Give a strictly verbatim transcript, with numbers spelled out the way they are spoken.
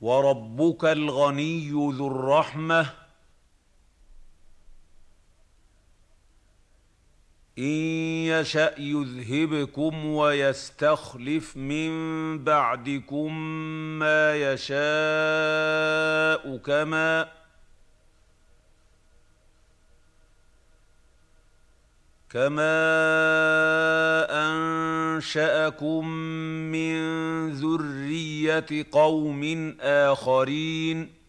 وربك الغني ذو الرحمة إن يشأ يذهبكم ويستخلف من بعدكم ما يشاء كما كما أنشأكم من ذرية قوم آخرين